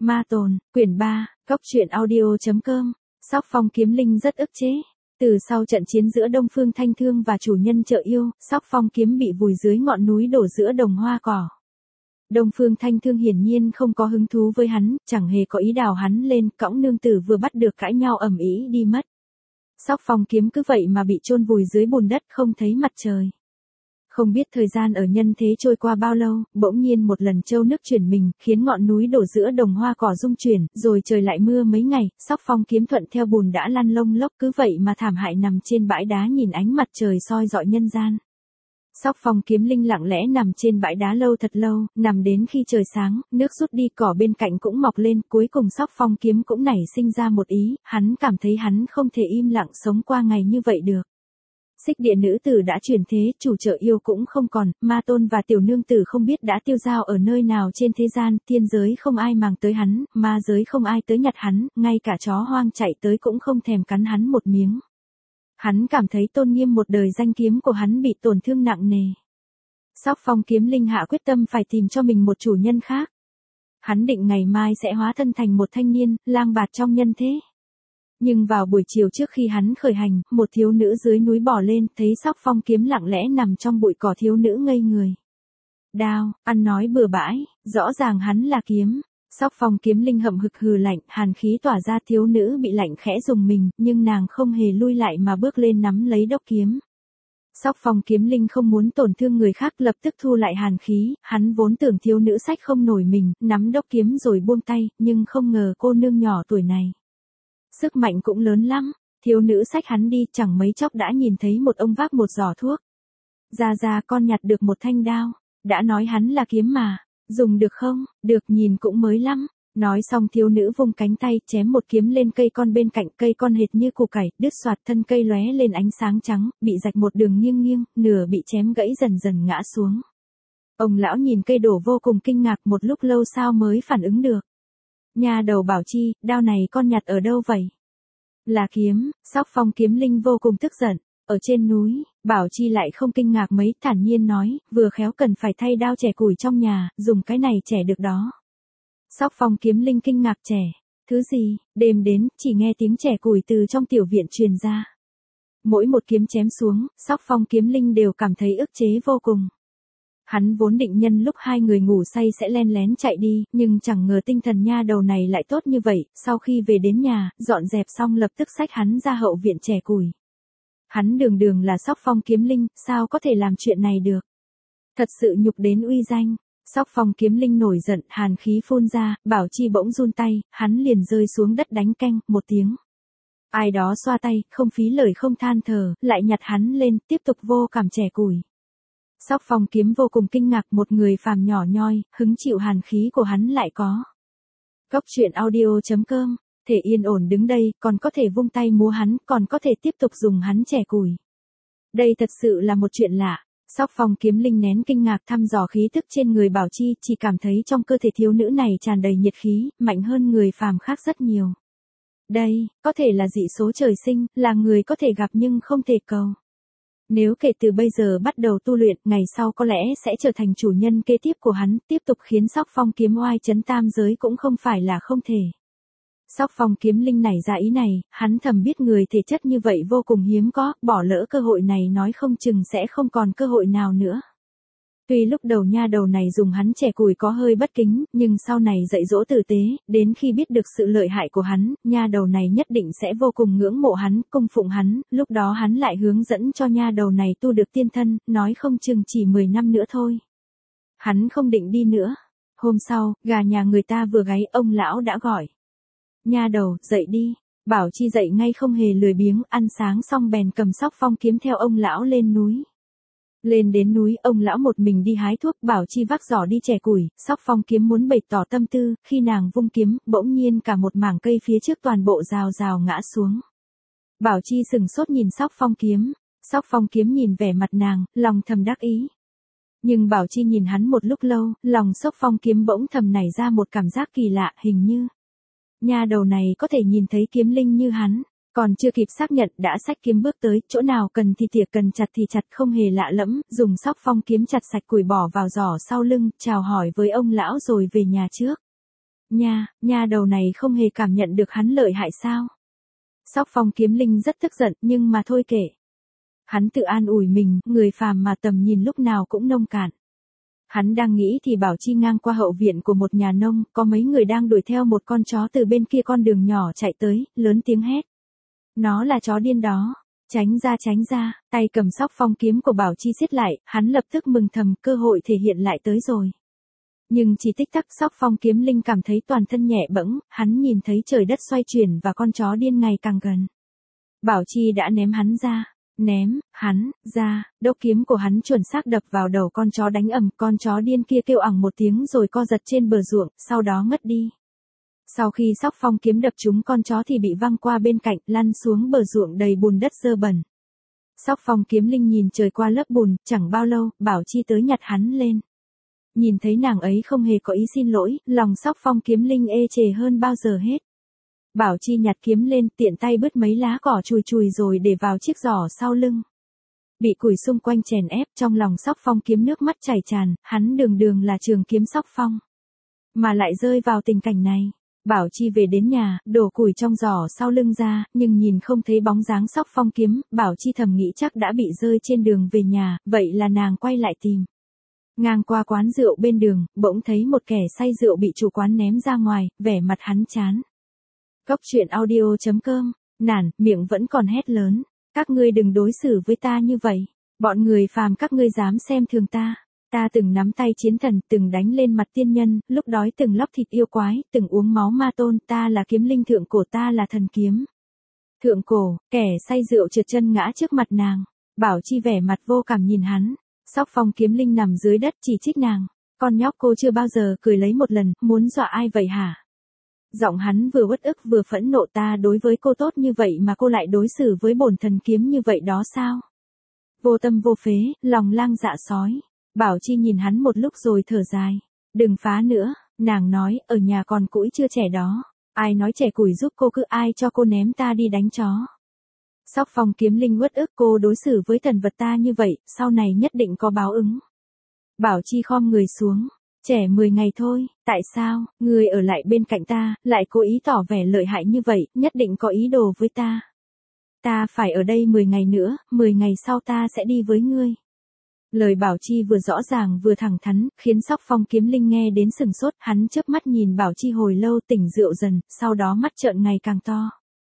Ma Tồn, quyển 3, cốc truyện audio.com. Sóc Phong Kiếm Linh rất ức chế. Từ sau trận chiến giữa Đông Phương Thanh Thương và chủ nhân chợ yêu, Sóc Phong Kiếm bị vùi dưới ngọn núi đổ giữa đồng hoa cỏ. Đông Phương Thanh Thương hiển nhiên không có hứng thú với hắn, chẳng hề có ý đào hắn lên, cõng nương tử vừa bắt được cãi nhau ầm ĩ đi mất. Sóc Phong Kiếm cứ vậy mà bị chôn vùi dưới bùn đất không thấy mặt trời. Không biết thời gian ở nhân thế trôi qua bao lâu, bỗng nhiên một lần châu nước chuyển mình, khiến ngọn núi đổ giữa đồng hoa cỏ rung chuyển, rồi trời lại mưa mấy ngày, Sóc Phong Kiếm thuận theo bùn đã lăn lông lốc cứ vậy mà thảm hại nằm trên bãi đá nhìn ánh mặt trời soi rọi nhân gian. Sóc Phong Kiếm Linh lặng lẽ nằm trên bãi đá lâu thật lâu, nằm đến khi trời sáng, nước rút đi cỏ bên cạnh cũng mọc lên, cuối cùng Sóc Phong Kiếm cũng nảy sinh ra một ý, hắn cảm thấy hắn không thể im lặng sống qua ngày như vậy được. Xích Địa nữ tử đã chuyển thế, chủ chợ yêu cũng không còn, Ma Tôn và tiểu nương tử không biết đã tiêu dao ở nơi nào trên thế gian, thiên giới không ai màng tới hắn, ma giới không ai tới nhặt hắn, ngay cả chó hoang chạy tới cũng không thèm cắn hắn một miếng. Hắn cảm thấy tôn nghiêm một đời danh kiếm của hắn bị tổn thương nặng nề. Sóc Phong Kiếm Linh hạ quyết tâm phải tìm cho mình một chủ nhân khác. Hắn định ngày mai sẽ hóa thân thành một thanh niên, lang bạt trong nhân thế. Nhưng vào buổi chiều trước khi hắn khởi hành, một thiếu nữ dưới núi bỏ lên, thấy Sóc Phong Kiếm lặng lẽ nằm trong bụi cỏ, thiếu nữ ngây người. Đao, ăn nói bừa bãi, rõ ràng hắn là kiếm. Sóc Phong Kiếm Linh hậm hực hừ lạnh, hàn khí tỏa ra, thiếu nữ bị lạnh khẽ rùng mình, nhưng nàng không hề lui lại mà bước lên nắm lấy đốc kiếm. Sóc Phong Kiếm Linh không muốn tổn thương người khác, lập tức thu lại hàn khí, hắn vốn tưởng thiếu nữ xách không nổi mình, nắm đốc kiếm rồi buông tay, nhưng không ngờ cô nương nhỏ tuổi này. Sức mạnh cũng lớn lắm, thiếu nữ xách hắn đi, chẳng mấy chốc đã nhìn thấy một ông vác một giỏ thuốc. Ra con nhặt được một thanh đao, đã nói hắn là kiếm mà, dùng được không? Được, nhìn cũng mới lắm. Nói xong thiếu nữ vung cánh tay chém một kiếm lên cây con bên cạnh, cây con hệt như củ cải, đứt xoạt, thân cây lóe lên ánh sáng trắng, bị rạch một đường nghiêng nghiêng, nửa bị chém gãy dần dần ngã xuống. Ông lão nhìn cây đổ vô cùng kinh ngạc, một lúc lâu sau mới phản ứng được. Nha đầu Bảo Chi, đao này con nhặt ở đâu vậy? Là kiếm. Sóc Phong Kiếm Linh vô cùng tức giận. Ở trên núi, Bảo Chi lại không kinh ngạc mấy, thản nhiên nói, vừa khéo cần phải thay đao chẻ củi trong nhà, dùng cái này chẻ được đó. Sóc Phong Kiếm Linh kinh ngạc, chẻ? Thứ gì? Đêm đến, chỉ nghe tiếng chẻ củi từ trong tiểu viện truyền ra. Mỗi một kiếm chém xuống, Sóc Phong Kiếm Linh đều cảm thấy ức chế vô cùng. Hắn vốn định nhân lúc hai người ngủ say sẽ len lén chạy đi, nhưng chẳng ngờ tinh thần nha đầu này lại tốt như vậy, sau khi về đến nhà, dọn dẹp xong lập tức xách hắn ra hậu viện chẻ củi. Hắn đường đường là Sóc Phong Kiếm Linh, sao có thể làm chuyện này được? Thật sự nhục đến uy danh. Sóc Phong Kiếm Linh nổi giận, hàn khí phun ra, Bảo Chi bỗng run tay, hắn liền rơi xuống đất đánh canh, một tiếng. Ai đó xoa tay, không phí lời không than thở, lại nhặt hắn lên, tiếp tục vô cảm chẻ củi. Sóc Phong Kiếm vô cùng kinh ngạc, một người phàm nhỏ nhoi, hứng chịu hàn khí của hắn lại có. cốc truyện audio.com, thể yên ổn đứng đây, còn có thể vung tay múa hắn, còn có thể tiếp tục dùng hắn chẻ củi. Đây thật sự là một chuyện lạ. Sóc Phong Kiếm Linh nén kinh ngạc thăm dò khí tức trên người Bảo Chi, chỉ cảm thấy trong cơ thể thiếu nữ này tràn đầy nhiệt khí, mạnh hơn người phàm khác rất nhiều. Đây, có thể là dị số trời sinh, là người có thể gặp nhưng không thể cầu. Nếu kể từ bây giờ bắt đầu tu luyện, ngày sau có lẽ sẽ trở thành chủ nhân kế tiếp của hắn, tiếp tục khiến Sóc Phong Kiếm oai chấn tam giới cũng không phải là không thể. Sóc Phong Kiếm Linh nảy ra ý này, hắn thầm biết người thể chất như vậy vô cùng hiếm có, bỏ lỡ cơ hội này nói không chừng sẽ không còn cơ hội nào nữa. Tuy lúc đầu nha đầu này dùng hắn chẻ củi có hơi bất kính, nhưng sau này dạy dỗ tử tế, đến khi biết được sự lợi hại của hắn, nha đầu này nhất định sẽ vô cùng ngưỡng mộ hắn, cung phụng hắn, lúc đó hắn lại hướng dẫn cho nha đầu này tu được tiên thân, nói không chừng chỉ 10 năm nữa thôi. Hắn không định đi nữa. Hôm sau, gà nhà người ta vừa gáy, ông lão đã gọi. Nha đầu, dậy đi. Bảo Chi dậy ngay không hề lười biếng, ăn sáng xong bèn cầm Sóc Phong Kiếm theo ông lão lên núi. Lên đến núi, ông lão một mình đi hái thuốc, Bảo Chi vác giỏ đi chẻ củi, Sóc Phong Kiếm muốn bày tỏ tâm tư, khi nàng vung kiếm, bỗng nhiên cả một mảng cây phía trước toàn bộ rào rào ngã xuống. Bảo Chi sừng sốt nhìn Sóc Phong Kiếm, Sóc Phong Kiếm nhìn vẻ mặt nàng, lòng thầm đắc ý. Nhưng Bảo Chi nhìn hắn một lúc lâu, lòng Sóc Phong Kiếm bỗng thầm nảy ra một cảm giác kỳ lạ, hình như nha đầu này có thể nhìn thấy kiếm linh như hắn. Còn chưa kịp xác nhận đã xách kiếm bước tới, chỗ nào cần thì tỉa, cần chặt thì chặt, không hề lạ lẫm, dùng Sóc Phong Kiếm chặt sạch củi bỏ vào giỏ sau lưng, chào hỏi với ông lão rồi về nhà trước. nha đầu này không hề cảm nhận được hắn lợi hại sao? Sóc Phong Kiếm Linh rất tức giận, nhưng mà thôi kệ. Hắn tự an ủi mình, người phàm mà tầm nhìn lúc nào cũng nông cạn. Hắn đang nghĩ thì Bảo Chi ngang qua hậu viện của một nhà nông, có mấy người đang đuổi theo một con chó từ bên kia con đường nhỏ chạy tới, lớn tiếng hét. Nó là chó điên đó. Tránh ra, tay cầm Sóc Phong kiếm của Bảo Chi siết lại, hắn lập tức mừng thầm, cơ hội thể hiện lại tới rồi. Nhưng chỉ tích tắc Sóc Phong Kiếm Linh cảm thấy toàn thân nhẹ bẫng, hắn nhìn thấy trời đất xoay chuyển và con chó điên ngày càng gần. Bảo Chi đã ném hắn ra, đốc kiếm của hắn chuẩn xác đập vào đầu con chó đánh ầm, con chó điên kia kêu ỏng một tiếng rồi co giật trên bờ ruộng, sau đó ngất đi. Sau khi Sóc Phong kiếm đập trúng con chó thì bị văng qua bên cạnh, lăn xuống bờ ruộng đầy bùn đất dơ bẩn. Sóc Phong Kiếm Linh nhìn trời qua lớp bùn, chẳng bao lâu, Bảo Chi tới nhặt hắn lên. Nhìn thấy nàng ấy không hề có ý xin lỗi, lòng Sóc Phong Kiếm Linh ê chề hơn bao giờ hết. Bảo Chi nhặt kiếm lên, tiện tay bứt mấy lá cỏ chùi rồi để vào chiếc giỏ sau lưng. Bị củi xung quanh chèn ép, trong lòng Sóc Phong Kiếm nước mắt chảy tràn, hắn đường là trường kiếm Sóc Phong. Mà lại rơi vào tình cảnh này. Bảo Chi về đến nhà, đổ củi trong giỏ sau lưng ra, nhưng nhìn không thấy bóng dáng Sóc Phong kiếm, Bảo Chi thầm nghĩ chắc đã bị rơi trên đường về nhà, vậy là nàng quay lại tìm. Ngang qua quán rượu bên đường, bỗng thấy một kẻ say rượu bị chủ quán ném ra ngoài, vẻ mặt hắn chán. Cốc truyện audio.com, nản, miệng vẫn còn hét lớn, các ngươi đừng đối xử với ta như vậy, bọn người phàm các ngươi dám xem thường ta. Ta từng nắm tay chiến thần, từng đánh lên mặt tiên nhân, lúc đói từng lóc thịt yêu quái, từng uống máu ma tôn, ta là kiếm linh thượng cổ, ta là thần kiếm. Thượng cổ, kẻ say rượu trượt chân ngã trước mặt nàng. Bảo Chi vẻ mặt vô cảm nhìn hắn. Sóc Phong Kiếm Linh nằm dưới đất chỉ trích nàng. Con nhóc cô chưa bao giờ cười lấy một lần, muốn dọa ai vậy hả? Giọng hắn vừa uất ức vừa phẫn nộ, ta đối với cô tốt như vậy mà cô lại đối xử với bổn thần kiếm như vậy đó sao? Vô tâm vô phế, lòng lang dạ sói. Bảo Chi nhìn hắn một lúc rồi thở dài. Đừng phá nữa, nàng nói, ở nhà còn củi chưa trẻ đó. Ai nói trẻ củi giúp cô, cứ ai cho cô ném ta đi đánh chó. Sóc Phong Kiếm Linh uất ức, cô đối xử với thần vật ta như vậy, sau này nhất định có báo ứng. Bảo Chi khom người xuống. Trẻ 10 ngày thôi, tại sao, ngươi ở lại bên cạnh ta, lại cố ý tỏ vẻ lợi hại như vậy, nhất định có ý đồ với ta. Ta phải ở đây 10 ngày nữa, 10 ngày sau ta sẽ đi với ngươi. Lời Bảo Chi vừa rõ ràng vừa thẳng thắn, khiến Sóc Phong Kiếm Linh nghe đến sừng sốt, hắn chớp mắt nhìn Bảo Chi hồi lâu, tỉnh rượu dần, sau đó mắt trợn ngày càng to.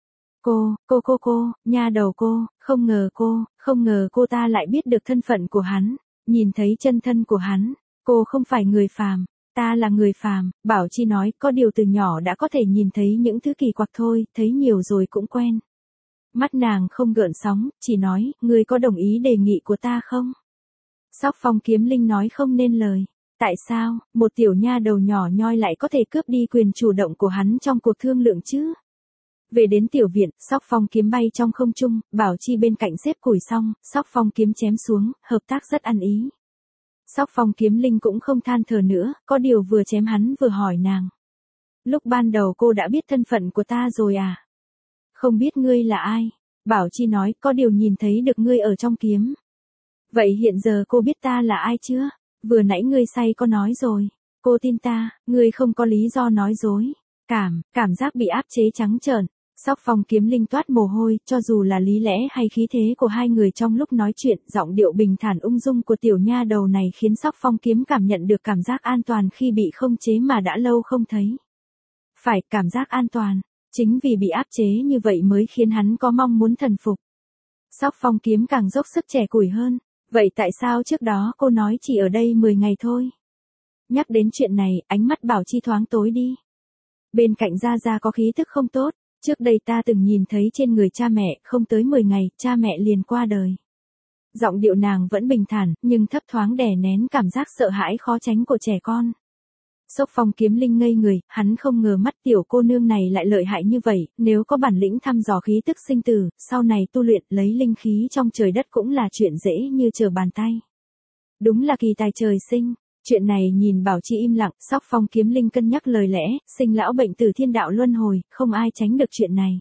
Cô, nha đầu cô, không ngờ cô ta lại biết được thân phận của hắn, nhìn thấy chân thân của hắn, cô không phải người phàm, ta là người phàm, Bảo Chi nói, có điều từ nhỏ đã có thể nhìn thấy những thứ kỳ quặc thôi, thấy nhiều rồi cũng quen. Mắt nàng không gợn sóng, chỉ nói, ngươi có đồng ý đề nghị của ta không? Sóc Phong Kiếm Linh nói không nên lời. Tại sao, một tiểu nha đầu nhỏ nhoi lại có thể cướp đi quyền chủ động của hắn trong cuộc thương lượng chứ? Về đến tiểu viện, Sóc Phong kiếm bay trong không trung, Bảo Chi bên cạnh xếp củi xong, Sóc Phong kiếm chém xuống, hợp tác rất ăn ý. Sóc Phong Kiếm Linh cũng không than thở nữa, có điều vừa chém hắn vừa hỏi nàng. Lúc ban đầu cô đã biết thân phận của ta rồi à? Không biết ngươi là ai? Bảo Chi nói, có điều nhìn thấy được ngươi ở trong kiếm. Vậy hiện giờ cô biết ta là ai chưa? Vừa nãy ngươi say có nói rồi. Cô tin ta, ngươi không có lý do nói dối. Cảm giác bị áp chế trắng trợn. Sóc Phong Kiếm Linh toát mồ hôi, cho dù là lý lẽ hay khí thế của hai người trong lúc nói chuyện, giọng điệu bình thản ung dung của tiểu nha đầu này khiến Sóc Phong Kiếm cảm nhận được cảm giác an toàn khi bị không chế mà đã lâu không thấy. Phải, cảm giác an toàn. Chính vì bị áp chế như vậy mới khiến hắn có mong muốn thần phục. Sóc Phong Kiếm càng dốc sức chẻ củi hơn. Vậy tại sao trước đó cô nói chỉ ở đây 10 ngày thôi? Nhắc đến chuyện này, ánh mắt Bảo Chi thoáng tối đi. Bên cạnh Gia có khí tức không tốt. Trước đây ta từng nhìn thấy trên người cha mẹ, không tới 10 ngày, cha mẹ liền qua đời. Giọng điệu nàng vẫn bình thản, nhưng thấp thoáng đè nén cảm giác sợ hãi khó tránh của trẻ con. Sóc Phong Kiếm Linh ngây người, hắn không ngờ mắt tiểu cô nương này lại lợi hại như vậy, nếu có bản lĩnh thăm dò khí tức sinh tử, sau này tu luyện lấy linh khí trong trời đất cũng là chuyện dễ như trở bàn tay. Đúng là kỳ tài trời sinh. Chuyện này nhìn Bảo Chi im lặng, Sóc Phong Kiếm Linh cân nhắc lời lẽ, sinh lão bệnh tử thiên đạo luân hồi, không ai tránh được chuyện này.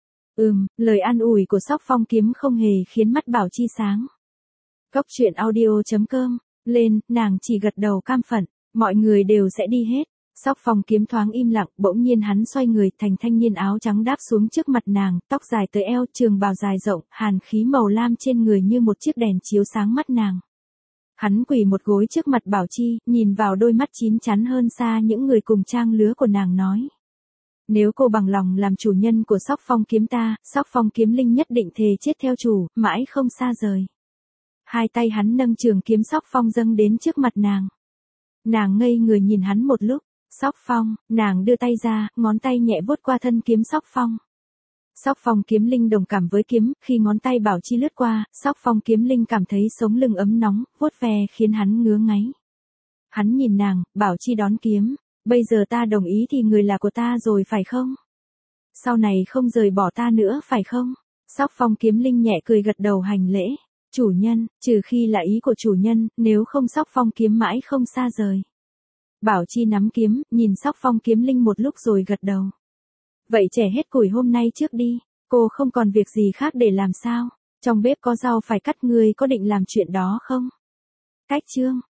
Lời an ủi của Sóc Phong Kiếm không hề khiến mắt Bảo Chi sáng. Cốc truyện audio.com, lên, nàng chỉ gật đầu cam phận, mọi người đều sẽ đi hết. Sóc Phong Kiếm thoáng im lặng, bỗng nhiên hắn xoay người, thành thanh niên áo trắng đáp xuống trước mặt nàng, tóc dài tới eo, trường bào dài rộng, hàn khí màu lam trên người như một chiếc đèn chiếu sáng mắt nàng. Hắn quỳ một gối trước mặt Bảo Chi, nhìn vào đôi mắt chín chắn hơn xa những người cùng trang lứa của nàng nói. Nếu cô bằng lòng làm chủ nhân của Sóc Phong Kiếm ta, Sóc Phong Kiếm Linh nhất định thề chết theo chủ, mãi không xa rời. Hai tay hắn nâng trường kiếm Sóc Phong dâng đến trước mặt nàng. Nàng ngây người nhìn hắn một lúc. Sóc Phong, nàng đưa tay ra, ngón tay nhẹ vuốt qua thân kiếm Sóc Phong. Sóc Phong Kiếm Linh đồng cảm với kiếm, khi ngón tay Bảo Chi lướt qua, Sóc Phong Kiếm Linh cảm thấy sống lưng ấm nóng, vuốt ve khiến hắn ngứa ngáy. Hắn nhìn nàng, Bảo Chi đón kiếm, bây giờ ta đồng ý thì người là của ta rồi phải không? Sau này không rời bỏ ta nữa phải không? Sóc Phong Kiếm Linh nhẹ cười gật đầu hành lễ. Chủ nhân, trừ khi là ý của chủ nhân, nếu không Sóc Phong Kiếm mãi không xa rời. Bảo Chi nắm kiếm, nhìn Sóc Phong Kiếm Linh một lúc rồi gật đầu. Vậy trẻ hết củi hôm nay trước đi, cô không còn việc gì khác để làm sao? Trong bếp có rau phải cắt, ngươi có định làm chuyện đó không? Cách chương